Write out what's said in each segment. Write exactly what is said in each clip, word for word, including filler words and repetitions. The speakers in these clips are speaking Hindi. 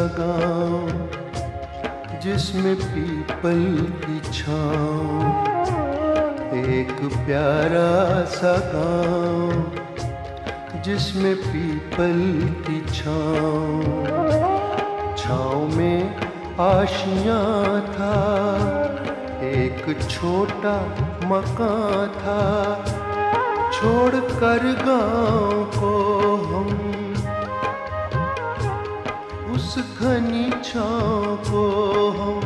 गाँव जिसमें पीपल की छाँव, एक प्यारा सा गाँव जिसमें पीपल की छाँव, छाँव में आशियाँ था, एक छोटा मकान था, छोड़ कर गाँव को हम उस घनी छाँव को हम,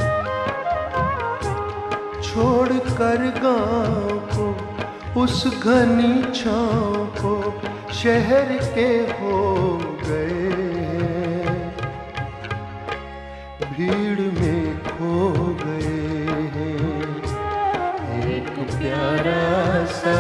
छोड़ कर गाँव को उस घनी छाँव को, शहर के हो गए हैं, भीड़ में खो गए हैं। एक प्यारा सा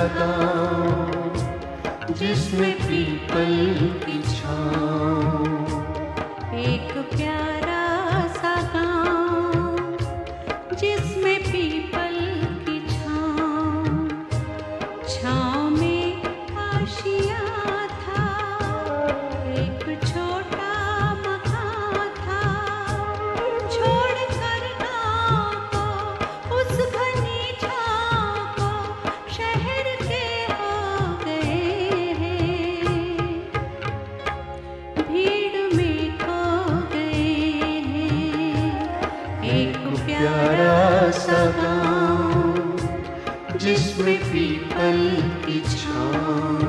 गाँव जिसमें पीपल की छाँव, एक प्यारा सा गाँव जिसमें पीपल की छाँव, छाँव में आशियाँ था, एक छोटा मकान था, छोड़ कर गाँव को उस घनी छाँव को, शहर के हो गए हैं, भीड़ में खो गए हैं। एक प्यारा सा गाँव जिसमें पीपल की छाँव।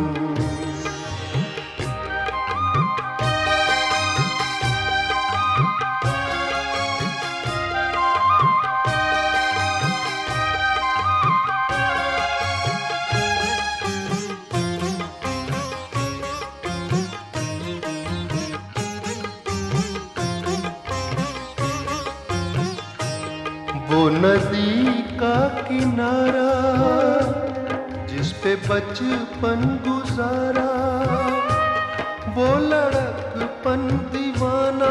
वो नदी का किनारा जिस पे बचपन गुजारा, वो लड़कपन दीवाना,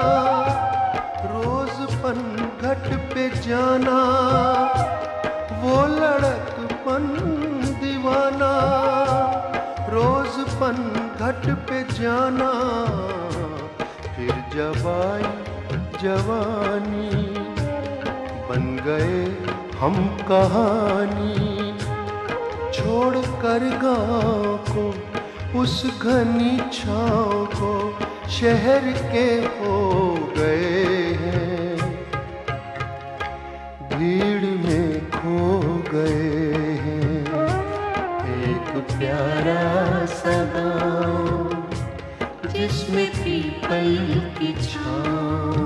रोजपन घाट पे जाना, वो लड़कपन दीवाना, रोजपन घाट पे जाना, फिर जब आई जवानी बन गए हम कहानी, छोड़ कर गाँव को उस घनी छाँव को, शहर के हो गए हैं, भीड़ में खो गए हैं। एक प्यारा सा गाँव जिसमें पीपल की छाँव।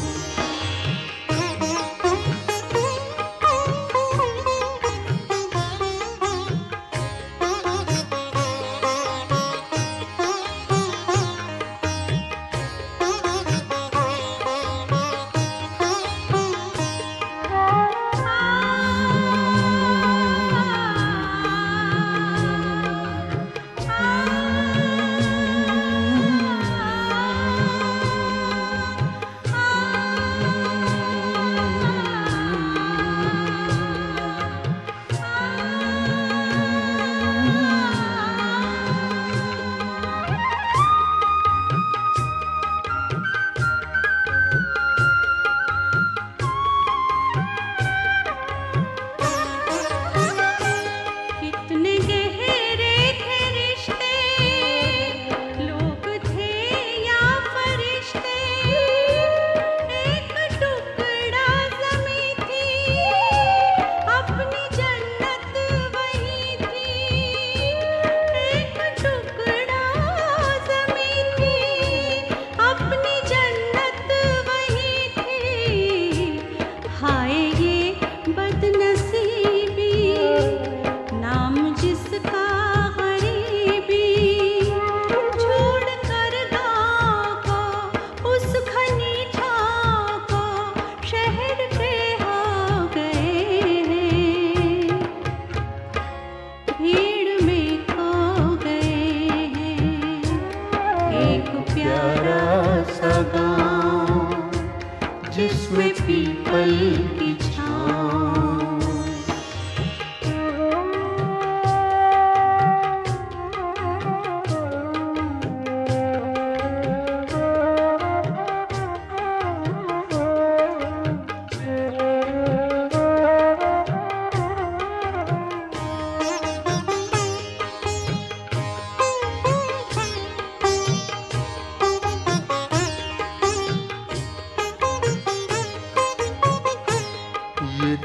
जिसमें पीपल की छाँव।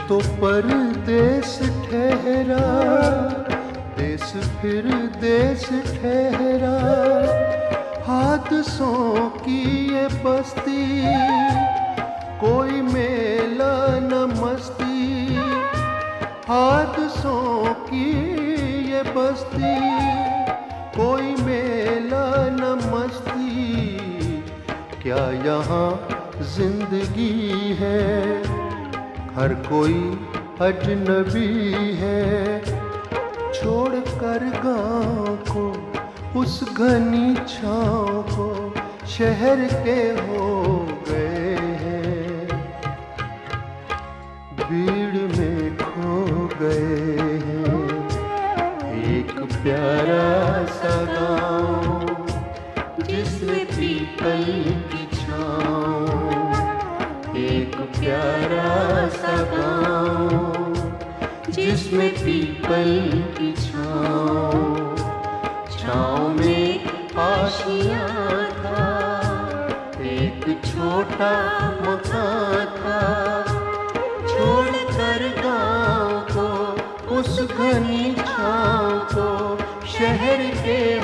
तो परदेस ठहरा, देश फिर देश ठहरा, हादसों की ये बस्ती, कोई मेला न मस्ती। हादसों की ये बस्ती, कोई मेला न मस्ती। क्या यहाँ जिंदगी है, हर कोई अजनबी है। छोड़ कर गाँव को, उस घनी छाँव को, शहर के हो गए हैं, भीड़ में खो गए हैं। एक प्यारा सा गाँव, जिसमें पीपल की छाँव। एक प्यारा सा गाँव, जिसमें पीपल की छाँव। छाँव में आशियाँ था, एक छोटा मकान था। छोड़ कर गाँव को, उस घनी छाँव को, शहर के